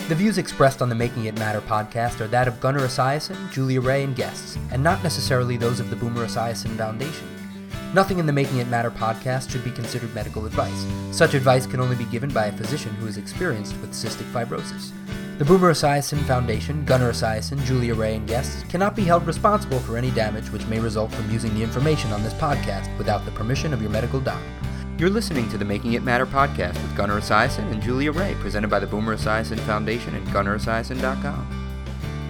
The views expressed on the Making It Matter podcast are that of Gunnar Esiason, Julia Ray, and guests, and not necessarily those of the Boomer Esiason Foundation. Nothing in the Making It Matter podcast should be considered medical advice. Such advice can only be given by a physician who is experienced with cystic fibrosis. The Boomer Esiason Foundation, Gunnar Esiason, Julia Ray, and guests cannot be held responsible for any damage which may result from using the information on this podcast without the permission of your medical doctor. You're listening to the Making It Matter podcast with Gunnar Esiason and Julia Ray, presented by the Boomer Esiason Foundation and GunnarEsiason.com.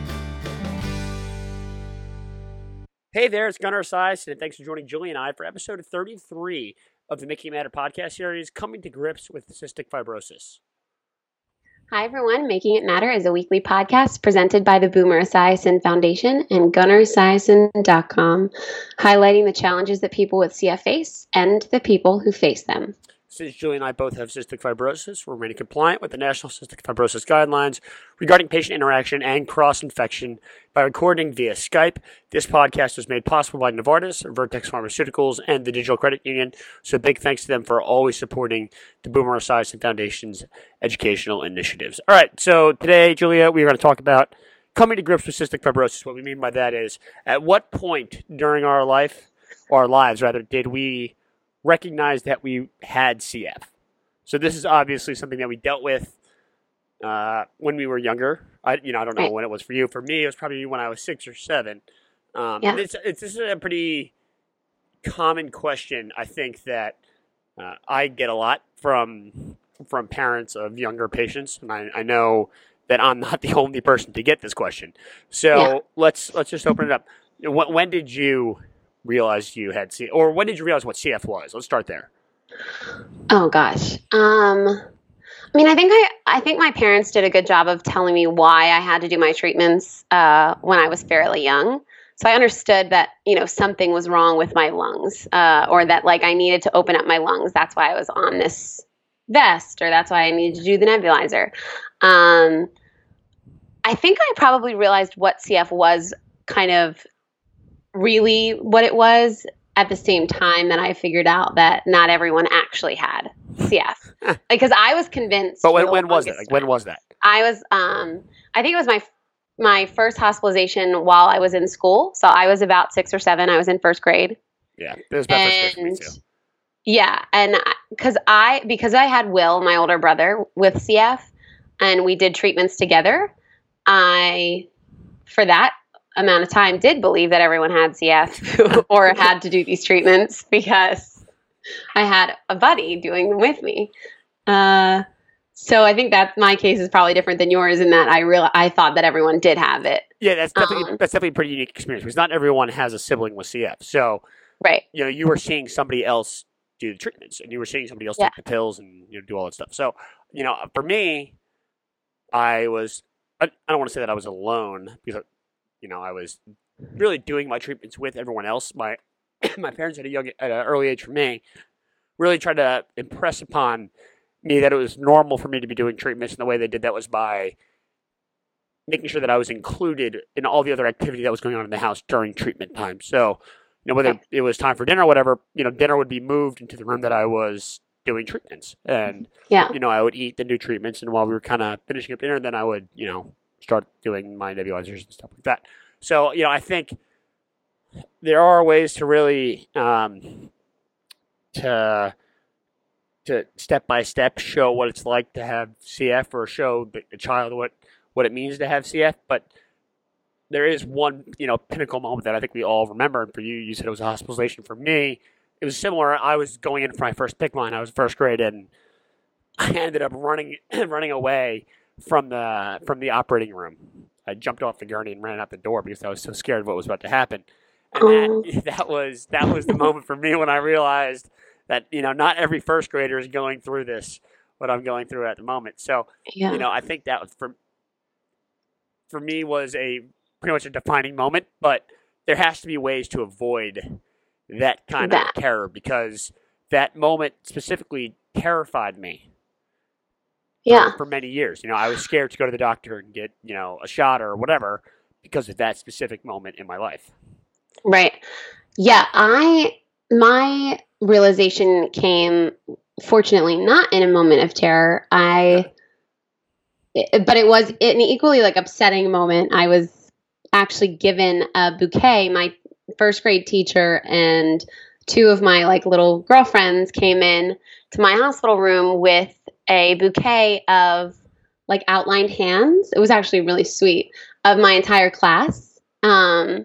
Hey there, it's Gunnar Esiason, and thanks for joining Julia and I for episode 33 of the Making It Matter podcast series, Coming to Grips with Cystic Fibrosis. Hi, everyone. Making It Matter is a weekly podcast presented by the Boomer Esiason Foundation and GunnarEsiason.com, highlighting the challenges that people with CF face and the people who face them. Since Julie and I both have cystic fibrosis, we're remaining compliant with the National Cystic Fibrosis Guidelines regarding patient interaction and cross-infection by recording via Skype. This podcast was made possible by Novartis, Vertex Pharmaceuticals, and the Digital Credit Union, so big thanks to them for always supporting the Boomer Esiason Foundation's educational initiatives. All right, so today, Julia, we are going to talk about coming to grips with cystic fibrosis. What we mean by that is, at what point during our lives, did we recognize that we had CF? So this is obviously something that we dealt with when we were younger. I don't know when it was for you. For me, it was probably when I was 6 or 7. This is a pretty common question, I think, that I get a lot from parents of younger patients, and I know that I'm not the only person to get this question. So let's just open it up. When did you realize you had CF, or when did you realize what CF was? Let's start there. Oh gosh. I think my parents did a good job of telling me why I had to do my treatments when I was fairly young. So I understood that, something was wrong with my lungs, or that I needed to open up my lungs. That's why I was on this vest, or that's why I needed to do the nebulizer. I think I probably realized what CF was kind of really what it was at the same time that I figured out that not everyone actually had CF. Because I was convinced. But when was it? When was that? I was, I think it was my first hospitalization while I was in school. So I was about 6 or 7. I was in first grade. Yeah, it was my first grade for me too. Yeah, and because I had Will, my older brother, with CF, and we did treatments together, I, for that amount of time, did believe that everyone had CF or had to do these treatments because I had a buddy doing them with me. So I think that my case is probably different than yours in that I thought that everyone did have it. Yeah, that's definitely a pretty unique experience because not everyone has a sibling with CF. So, right, you were seeing somebody else do the treatments, and you were seeing somebody else take the pills and do all that stuff. So, for me, I don't want to say that I was alone because I was really doing my treatments with everyone else. My parents at an early age for me really tried to impress upon me that it was normal for me to be doing treatments, and the way they did that was by making sure that I was included in all the other activity that was going on in the house during treatment time. So, whether it was time for dinner or whatever, dinner would be moved into the room that I was doing treatments. And, I would eat the new treatments, and while we were kind of finishing up dinner, then I would, start doing my nebulizers and stuff like that. So, I think there are ways to really to step by step show what it's like to have CF, or show the child what it means to have CF. But there is one, pinnacle moment that I think we all remember. And for you, you said it was a hospitalization. For me, it was similar. I was going in for my first PICC line. I was first grade, and I ended up running away from the operating room. I jumped off the gurney and ran out the door because I was so scared of what was about to happen. And that was the moment for me when I realized that, not every first grader is going through what I'm going through at the moment. So, I think that was for me was pretty much a defining moment, but there has to be ways to avoid that kind of terror, because that moment specifically terrified me. For many years. I was scared to go to the doctor and get, a shot or whatever because of that specific moment in my life. Right. Yeah. My realization came, fortunately, not in a moment of terror. but it was an equally like upsetting moment. I was actually given a bouquet. My first grade teacher and two of my like little girlfriends came in to my hospital room with a bouquet of like outlined hands. It was actually really sweet, of my entire class. And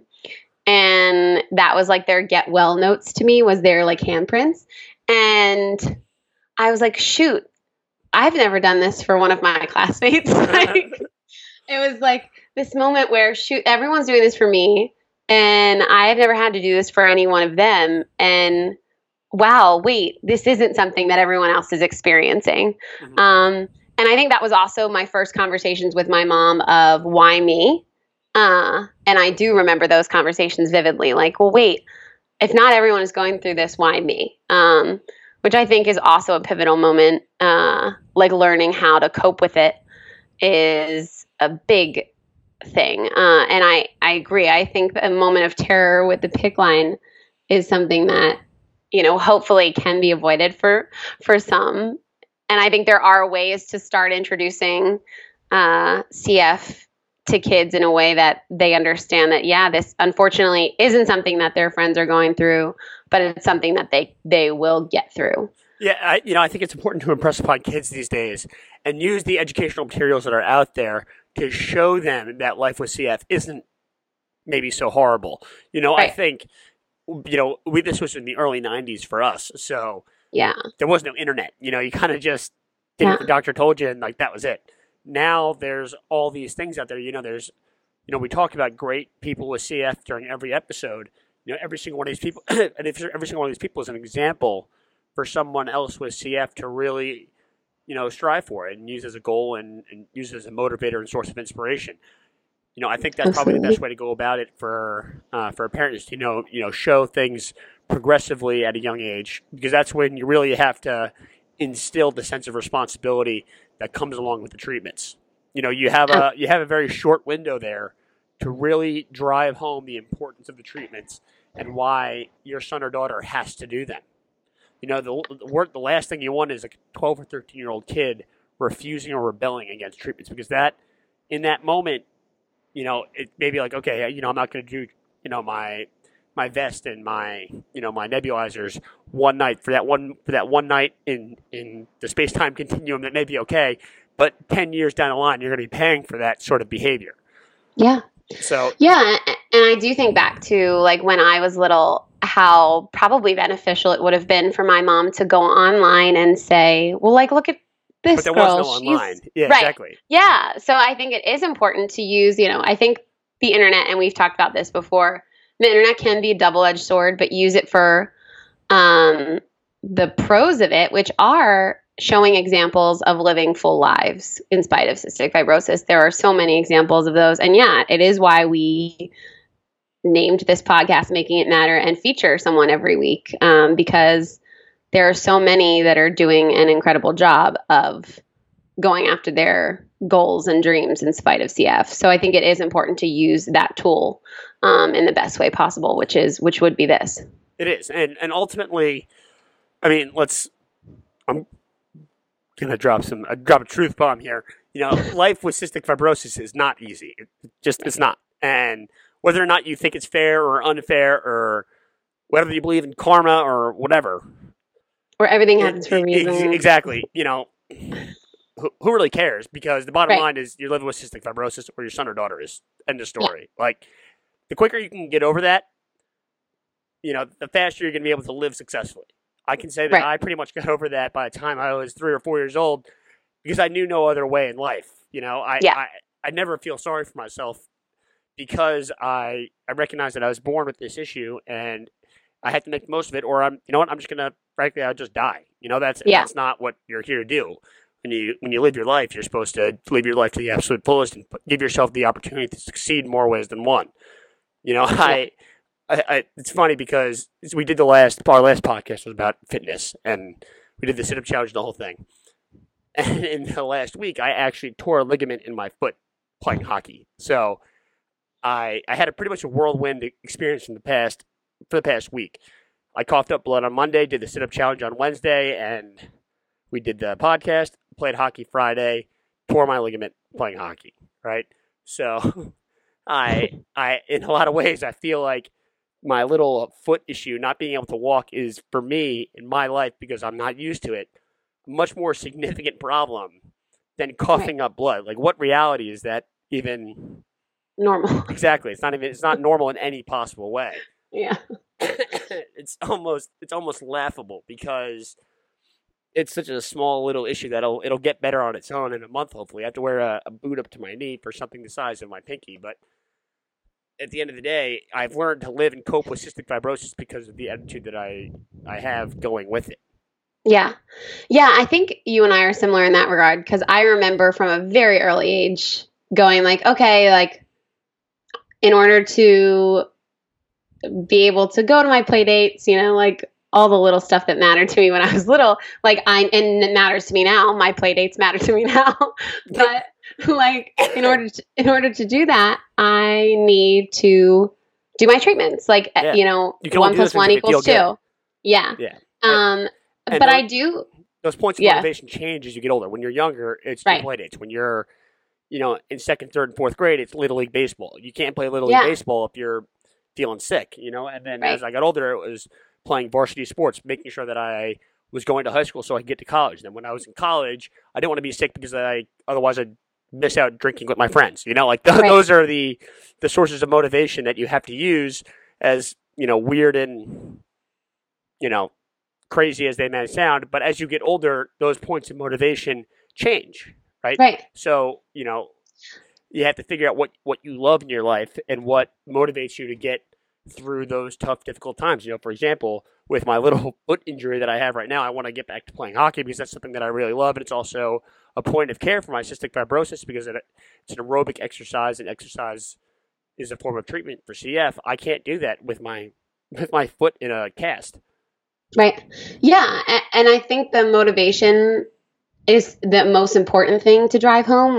that was like their get well notes to me, was their like handprints. And I was like, shoot, I've never done this for one of my classmates. Like, it was like this moment where, shoot, everyone's doing this for me, and I've never had to do this for any one of them. And wow, wait, this isn't something that everyone else is experiencing. And I think that was also my first conversations with my mom of why me. And I do remember those conversations vividly. Like, well, wait, if not everyone is going through this, why me? Which I think is also a pivotal moment. Like learning how to cope with it is a big thing. And I agree. I think a moment of terror with the PICC line is something that, you know, hopefully can be avoided for some. And I think there are ways to start introducing CF to kids in a way that they understand that, yeah, this unfortunately isn't something that their friends are going through, but it's something that they will get through. Yeah, I think it's important to impress upon kids these days and use the educational materials that are out there to show them that life with CF isn't maybe so horrible. You know, right. I think, you know, this was in the early 90s for us, so yeah, there was no internet. You know, you kind of just did what the doctor told you, and like that was it. Now there's all these things out there. You know, we talk about great people with CF during every episode. You know, every single one of these people, and if every single one of these people is an example for someone else with CF to really, you know, strive for it and use as a goal and use it as a motivator and source of inspiration. You know, I think that's probably the best way to go about it for parents to, you know, show things progressively at a young age, because that's when you really have to instill the sense of responsibility that comes along with the treatments. You know, you have a very short window there to really drive home the importance of the treatments and why your son or daughter has to do them. You know, the last thing you want is a 12 or 13-year-old kid refusing or rebelling against treatments, because that, in that moment, you know, it may be like, okay, you know, I'm not going to do, you know, my vest and my, you know, my nebulizers one night for that one night in the space-time continuum. That may be okay, but 10 years down the line, you're going to be paying for that sort of behavior. Yeah. So yeah, and I do think back to like when I was little, how probably beneficial it would have been for my mom to go online and say, well, like, look at this but there girl. was no online. Yeah, right. Exactly. Yeah. So I think it is important to use, you know, I think the internet, and we've talked about this before, the internet can be a double-edged sword, but use it for the pros of it, which are showing examples of living full lives in spite of cystic fibrosis. There are so many examples of those. And yeah, it is why we named this podcast Making It Matter and feature someone every week, because there are so many that are doing an incredible job of going after their goals and dreams in spite of CF. So I think it is important to use that tool in the best way possible, which would be this. It is. And ultimately, I mean, I'm going to drop a truth bomb here. You know, life with cystic fibrosis is not easy. It's not. And whether or not you think it's fair or unfair, or whether you believe in karma or whatever, or everything happens for a reason. Exactly. You know, who really cares? Because the bottom line is you're living with cystic fibrosis, or your son or daughter is. End of story. Yeah. Like, the quicker you can get over that, you know, the faster you're going to be able to live successfully. I can say that I pretty much got over that by the time I was 3 or 4 years old, because I knew no other way in life. You know, I never feel sorry for myself, because I recognize that I was born with this issue and I had to make the most of it, or I'm just going to, frankly, I'll just die. You know, that's not what you're here to do. When you live your life, you're supposed to live your life to the absolute fullest and give yourself the opportunity to succeed in more ways than one. You know, it's funny because we did our last podcast was about fitness, and we did the sit-up challenge, the whole thing. And in the last week, I actually tore a ligament in my foot playing hockey. So I had pretty much a whirlwind experience for the past week. I coughed up blood on Monday, did the sit-up challenge on Wednesday, and we did the podcast, played hockey Friday, tore my ligament playing hockey, right? So I in a lot of ways, I feel like my little foot issue, not being able to walk, is for me in my life, because I'm not used to it, a much more significant problem than coughing up blood. Like, what reality is that even Normal. exactly? It's not normal in any possible way. Yeah. It's almost laughable, because it's such a small little issue that it'll get better on its own in a month. Hopefully, I have to wear a boot up to my knee for something the size of my pinky. But at the end of the day, I've learned to live and cope with cystic fibrosis because of the attitude that I have going with it. Yeah. Yeah. I think you and I are similar in that regard, because I remember from a very early age going like, okay, like in order to be able to go to my play dates, like all the little stuff that mattered to me when I was little, and it matters to me now. My play dates matter to me now. But like in order to do that, I need to do my treatments. Like, Yeah. 1 plus 1 equals 2. Good. Yeah. Yeah. But I do. Those points of motivation change as you get older. When you're younger, it's Right. play dates. When you're, in second, third, and fourth grade, it's Little League baseball. You can't play Little League baseball if you're feeling sick, And then as I got older, it was playing varsity sports, making sure that I was going to high school so I could get to college. Then when I was in college, I didn't want to be sick because otherwise I'd miss out drinking with my friends. Those are the sources of motivation that you have to use, as weird and crazy as they may sound. But as you get older, those points of motivation change, right? Right. So you have to figure out what you love in your life and what motivates you to get through those tough, difficult times. For example, with my little foot injury that I have right now, I want to get back to playing hockey because that's something that I really love, and it's also a point of care for my cystic fibrosis because it's an aerobic exercise, and exercise is a form of treatment for CF. I can't do that with my foot in a cast. Right. Yeah. And I think the motivation is the most important thing to drive home.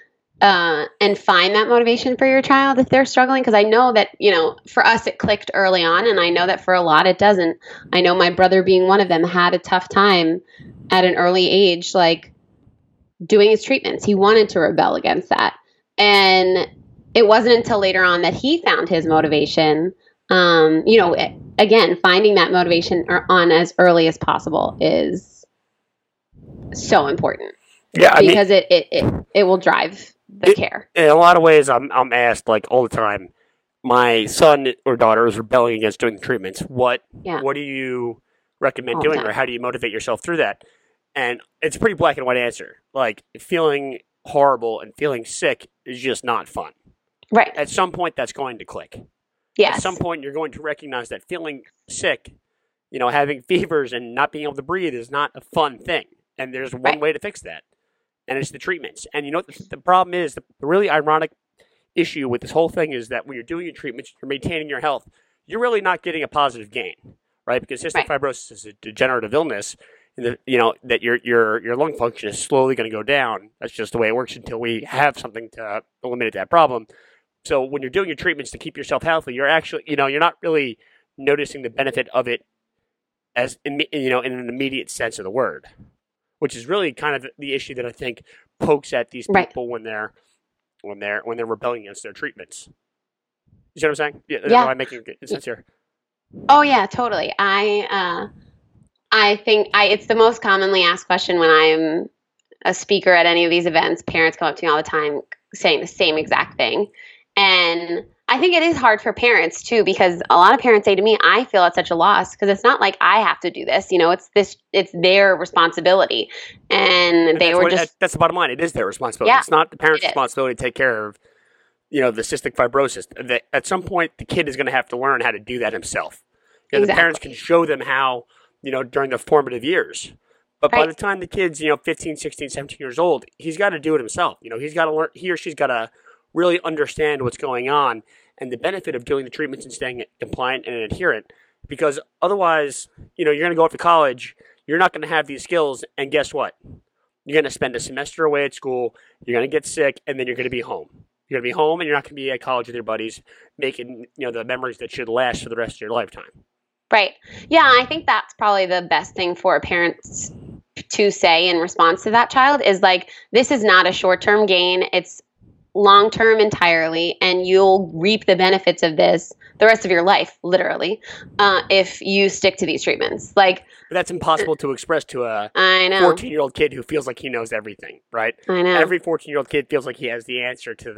And find that motivation for your child if they're struggling. Because I know that, for us it clicked early on, and I know that for a lot it doesn't. I know my brother, being one of them, had a tough time at an early age, doing his treatments. He wanted to rebel against that. And it wasn't until later on that he found his motivation. Again, finding that motivation on as early as possible is so important. Yeah, because it will drive the care. In a lot of ways, I'm asked all the time. My son or daughter is rebelling against doing treatments. What do you recommend doing, or how do you motivate yourself through that? And it's a pretty black and white answer. Feeling horrible and feeling sick is just not fun. Right. At some point, that's going to click. Yes. At some point, you're going to recognize that feeling sick, having fevers and not being able to breathe is not a fun thing. And there's one way to fix that. And it's the treatments. And the problem is, the really ironic issue with this whole thing is that when you're doing your treatments, you're maintaining your health, you're really not getting a positive gain, right? Because cystic fibrosis is a degenerative illness, and that your lung function is slowly going to go down. That's just the way it works until we have something to eliminate that problem. So when you're doing your treatments to keep yourself healthy, you're actually, you're not really noticing the benefit of it as in an immediate sense of the word, which is really kind of the issue that I think pokes at these people when they're rebelling against their treatments. You see what I'm saying? Yeah. Am I making sense here? Oh yeah, totally. I think it's the most commonly asked question when I'm a speaker at any of these events. Parents come up to me all the time saying the same exact thing. And I think it is hard for parents too, because a lot of parents say to me, I feel at such a loss because it's not like I have to do this, it's their responsibility. And that's the bottom line. It is their responsibility. Yeah, it's not the parent's responsibility to take care of, the cystic fibrosis. At some point, the kid is going to have to learn how to do that himself. The parents can show them how, during the formative years. But by the time the kid's, 15, 16, 17 years old, he's got to do it himself. He's got to learn, he or she's got to really understand what's going on and the benefit of doing the treatments and staying compliant and adherent. Because otherwise, you're going to go off to college, you're not going to have these skills, and guess what? You're going to spend a semester away at school, you're going to get sick, and then you're going to be home. You're going to be home, and you're not going to be at college with your buddies making, the memories that should last for the rest of your lifetime. Right. Yeah, I think that's probably the best thing for parents to say in response to that child is like, this is not a short-term gain. It's long-term entirely, and you'll reap the benefits of this the rest of your life, literally, if you stick to these treatments. Like, but that's impossible to express to a I know 14-year-old kid who feels like he knows everything, right? I know. Every 14-year-old kid feels like he has the answer to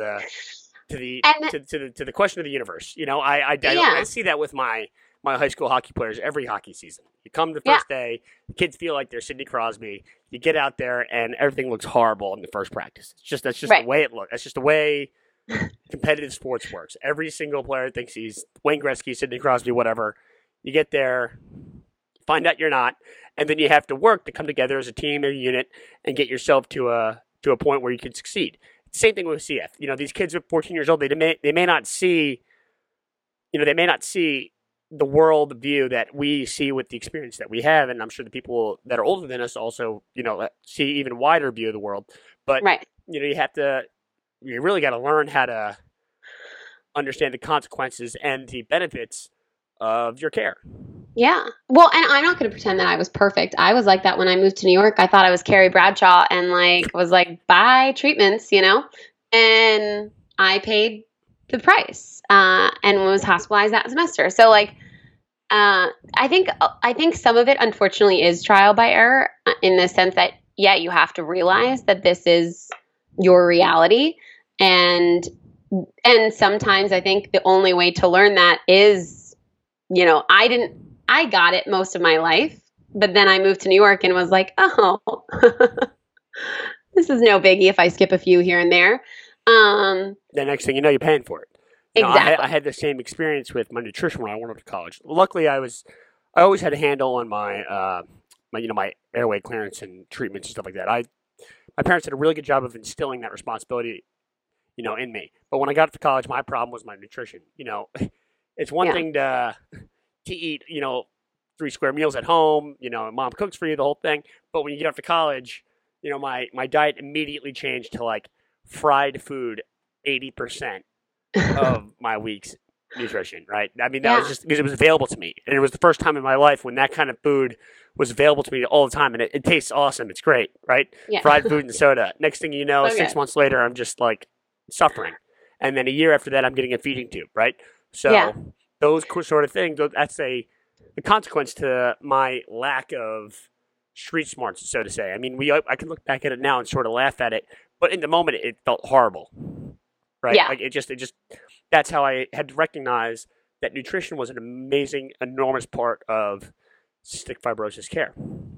the question of the universe. You know, I see that with my high school hockey players every hockey season. You come the first day, the kids feel like they're Sidney Crosby. You get out there, and everything looks horrible in the first practice. That's just the way it looks. That's just the way competitive sports works. Every single player thinks he's Wayne Gretzky, Sidney Crosby, whatever. You get there, find out you're not, and then you have to work to come together as a team or unit and get yourself to a point where you can succeed. Same thing with CF. You know, these kids are 14 years old. They may not see, they may not see the world view that we see with the experience that we have, and I'm sure the people that are older than us also, see even wider view of the world. But you really got to learn how to understand the consequences and the benefits of your care. Yeah. Well, and I'm not going to pretend that I was perfect. I was like that when I moved to New York. I thought I was Carrie Bradshaw and was like, buy treatments, and I paid the price and was hospitalized that semester. So I think some of it unfortunately is trial by error in the sense that, you have to realize that this is your reality. And sometimes I think the only way to learn that is, I got it most of my life, but then I moved to New York and was like, oh, this is no biggie if I skip a few here and there. The next thing you know, you're paying for it. Exactly. I had the same experience with my nutrition when I went up to college. Luckily, I always had a handle on my my airway clearance and treatments and stuff like that. My parents did a really good job of instilling that responsibility, in me. But when I got to college, my problem was my nutrition. It's one thing to eat, 3 square meals at home, mom cooks for you, the whole thing. But when you get off to college, my diet immediately changed to fried food 80% of my week's nutrition, right? I mean, that was just because it was available to me. And it was the first time in my life when that kind of food was available to me all the time. And it tastes awesome. It's great, right? Yeah. Fried food and soda. Next thing you know, 6 months later, I'm just suffering. And then a year after that, I'm getting a feeding tube, right? So those sort of things, that's the consequence to my lack of street smarts, so to say. I mean, I can look back at it now and sort of laugh at it, but in the moment, it felt horrible, right? Yeah. It just that's how I had to recognize that nutrition was an amazing, enormous part of cystic fibrosis care.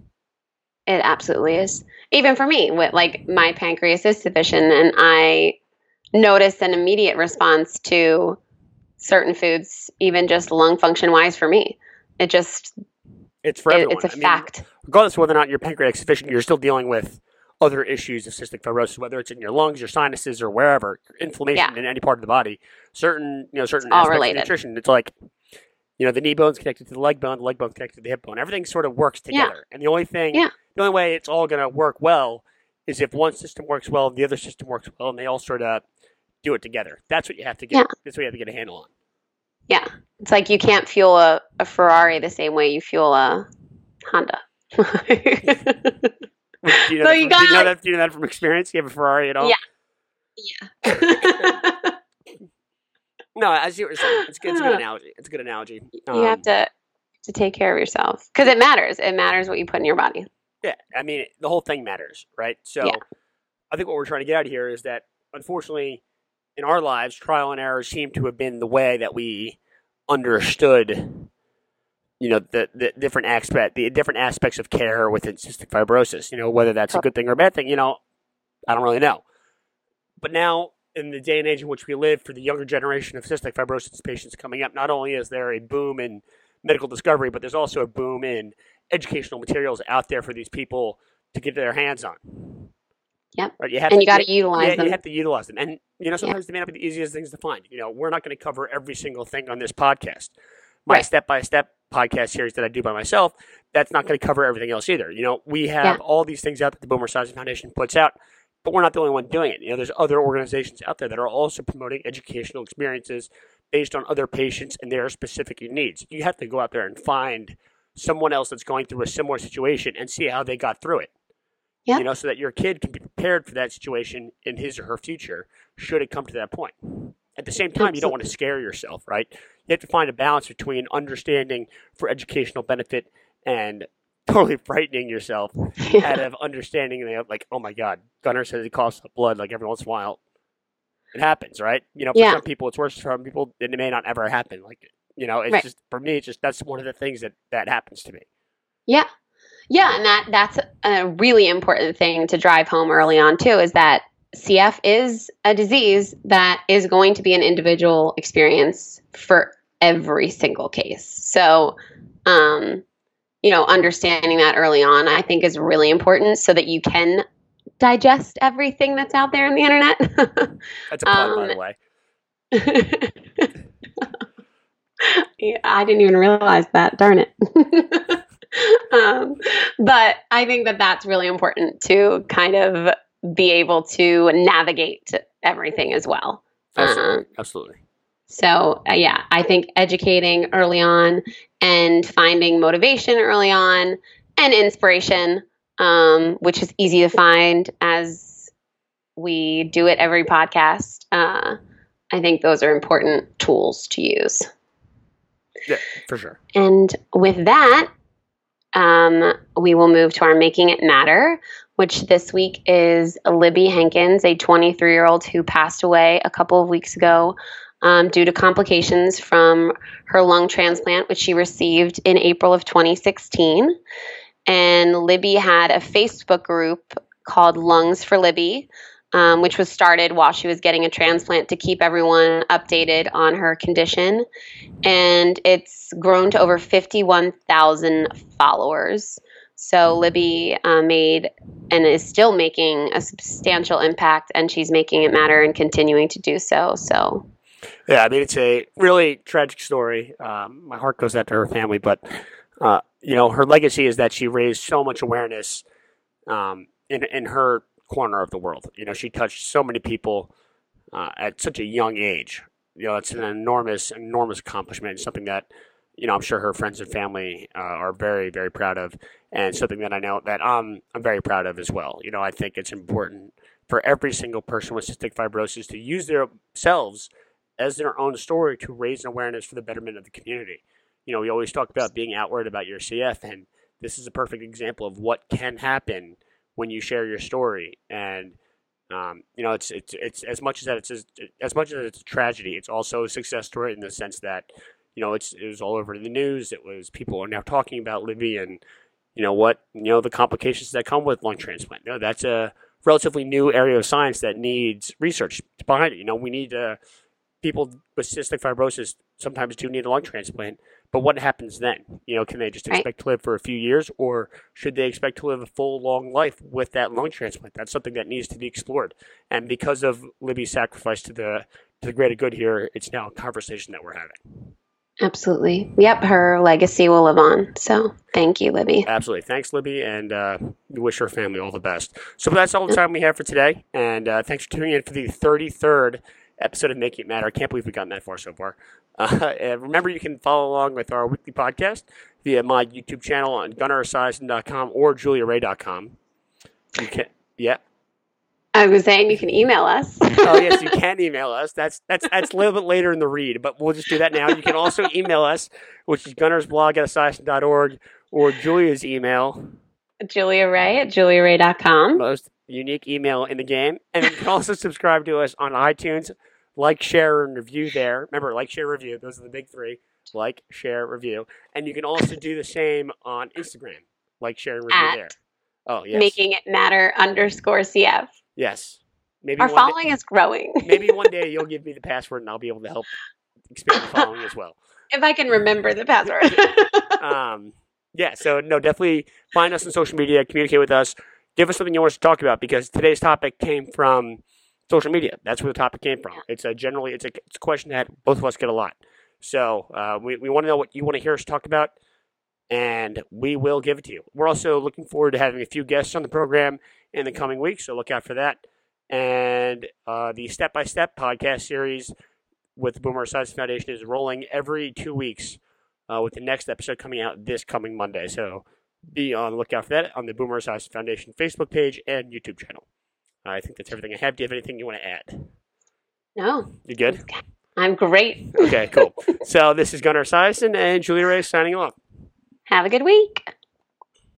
It absolutely is. Even for me, with my pancreas is deficient, and I noticed an immediate response to certain foods, even just lung function wise for me. It's for everyone. It's a fact. Regardless of whether or not your pancreas is deficient, you're still dealing with other issues of cystic fibrosis, whether it's in your lungs, your sinuses, or wherever, inflammation in any part of the body. Certain aspects of nutrition. It's the knee bone's connected to the leg bone connected to the hip bone. Everything sort of works together. And the only way it's all going to work well is if one system works well and the other system works well, and they all sort of do it together. That's what you have to get. That's what you have to get a handle on. Yeah, it's like you can't fuel a Ferrari the same way you fuel a Honda. Do you know that from experience? You have a Ferrari at all? Yeah. No, I see what you're saying. It's a good analogy. It's a good analogy. You have to take care of yourself because it matters. It matters what you put in your body. Yeah, I mean, the whole thing matters, right? So I think what we're trying to get out of here is that, unfortunately, in our lives, trial and error seem to have been the way that we understood, the different aspects of care within cystic fibrosis. Whether that's a good thing or a bad thing, I don't really know. But now, in the day and age in which we live, for the younger generation of cystic fibrosis patients coming up, not only is there a boom in medical discovery, but there's also a boom in educational materials out there for these people to get their hands on. Yep. Right? You got to utilize them. You have to utilize them. And, sometimes they may not be the easiest things to find. We're not going to cover every single thing on this podcast. My step-by-step podcast series that I do by myself, that's not going to cover everything else either. We have all these things out that the Boomer Esiason Foundation puts out, but we're not the only one doing it. There's other organizations out there that are also promoting educational experiences based on other patients and their specific needs. You have to go out there and find someone else that's going through a similar situation and see how they got through it. Yeah. You know, so that your kid can be prepared for that situation in his or her future, should it come to that point. At the same time, you don't want to scare yourself, right? You have to find a balance between understanding for educational benefit and totally frightening yourself out of understanding, like, oh my God, Gunnar says it coughs up blood like every once in a while. It happens, right? You know, for some people it's worse. For some people it may not ever happen. Like, you know, it's just, for me, it's just, that's one of the things that happens to me. Yeah. Yeah. And that's a really important thing to drive home early on too, is that CF is a disease that is going to be an individual experience for every single case. So, you know, understanding that early on, I think, is really important so that you can digest everything that's out there on the internet. That's a plug, by the way. Yeah, I didn't even realize that. Darn it. But I think that that's really important to kind of be able to navigate everything as well. Absolutely. So, yeah, I think educating early on and finding motivation early on and inspiration, which is easy to find as we do it every podcast. I think those are important tools to use. Yeah, for sure. And with that, we will move to our Making It Matter, which this week is Libby Hankins, a 23-year-old who passed away a couple of weeks ago due to complications from her lung transplant, which she received in April of 2016. And Libby had a Facebook group called Lungs for Libby, which was started while she was getting a transplant to keep everyone updated on her condition. And it's grown to over 51,000 followers. So Libby made and is still making a substantial impact, and she's making it matter and continuing to do so. So, yeah, I mean, it's a really tragic story. My heart goes out to her family, but you know, her legacy is that she raised so much awareness in her corner of the world. You know, she touched so many people at such a young age. You know, it's an enormous accomplishment, something that, you know, I'm sure her friends and family are very, very proud of, and something that I know that I'm very proud of as well. You know, I think it's important for every single person with cystic fibrosis to use themselves as their own story to raise an awareness for the betterment of the community. You know, we always talk about being outward about your CF, and this is a perfect example of what can happen when you share your story. And you know, it's as much as it's a tragedy, it's also a success story in the sense that, you know, it was all over the news. It was, people are now talking about Libby and, you know, the complications that come with lung transplant. You know, that's a relatively new area of science that needs research behind it. You know, we need people with cystic fibrosis sometimes do need a lung transplant, but what happens then? You know, can they just expect to live for a few years, or should they expect to live a full, long life with that lung transplant? That's something that needs to be explored. And because of Libby's sacrifice to the greater good here, it's now a conversation that we're having. Absolutely. Yep, her legacy will live on. So thank you, Libby. Absolutely. Thanks, Libby, and we wish her family all the best. So that's all the time we have for today, and thanks for tuning in for the 33rd episode of Making It Matter. I can't believe we've gotten that far so far. And remember, you can follow along with our weekly podcast via my YouTube channel on GunnarEsiason.com or JuliaRay.com. You can, yeah. I was saying you can email us. Oh, yes, you can email us. That's a little bit later in the read, but we'll just do that now. You can also email us, which is gunnersblog@esiason.org, or Julia's email, JuliaRay@JuliaRay.com. Most unique email in the game. And you can also subscribe to us on iTunes. Like, share, and review there. Remember, like, share, review. Those are the big three. Like, share, review. And you can also do the same on Instagram. Like, share, and review there. Oh, yes. Making It Matter _CF. Yes. Maybe our following is growing. Maybe one day you'll give me the password and I'll be able to help expand the following as well. If I can remember the password. Yeah, so no, definitely find us on social media, communicate with us, give us something you want us to talk about, because today's topic came from social media. That's where the topic came from. It's a question that both of us get a lot. So we want to know what you want to hear us talk about, and we will give it to you. We're also looking forward to having a few guests on the program in the coming weeks, so look out for that. And the Step-by-Step podcast series with the Boomer Esiason Foundation is rolling every 2 weeks with the next episode coming out this coming Monday. So be on the lookout for that on the Boomer Esiason Foundation Facebook page and YouTube channel. I think that's everything I have. Do you have anything you want to add? No. You good? I'm great. Okay, cool. So this is Gunnar Esiason and Julia Ray signing off. Have a good week.